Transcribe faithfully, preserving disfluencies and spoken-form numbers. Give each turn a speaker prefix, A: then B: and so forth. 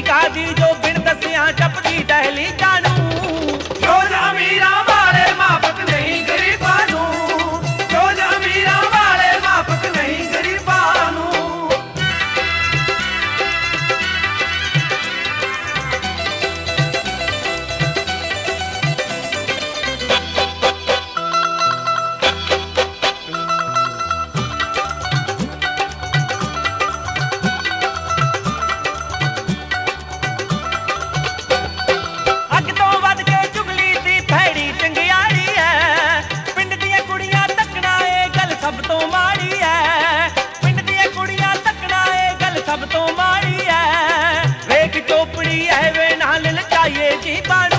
A: ਕਾਦੀ ਜੋ ਬਿਨ ਦੱਸਿਆ ਟੱਪਦੀ ਟਹਿਲੀ ਜਾਣੂ।
B: ਜੋ ਅਮੀਰਾਂ ਵਾਲੇ ਮਾਫਕ ਨਹੀਂ ਗਰੀਬਾਂ ਨੂੰ, ਜੋ ਅਮੀਰਾਂ ਵਾਲੇ ਮਾਫਕ ਨਹੀਂ ਗਰੀਬਾਂ ਨੂੰ।
A: ਅੱਗ ਤੋਂ ਵੱਧ ਕੇ ਚੁਗਲੀ ਦੀ ਭੈੜੀ ਚੰਗਿਆੜੀ ਐ, ਪਿੰਡ ਦੀਆਂ ਕੁੜੀਆਂ ਤੱਕਣਾ ਇਹ ਗੱਲ ਸਭ ਤੋਂ ਮਾੜੀ ਐ। ਪਿੰਡ ਦੀਆਂ ਕੁੜੀਆਂ ਤੱਕਣਾ ਇਹ ਗੱਲ ਸਭ ਤੋਂ ਮਾੜੀ ਐ। ਵੇਖ ਚੋਪੜੀ ਐ ਵੇ ਨਾਲ ਲਚਾਈਏ ਜੀ ਬਾਣ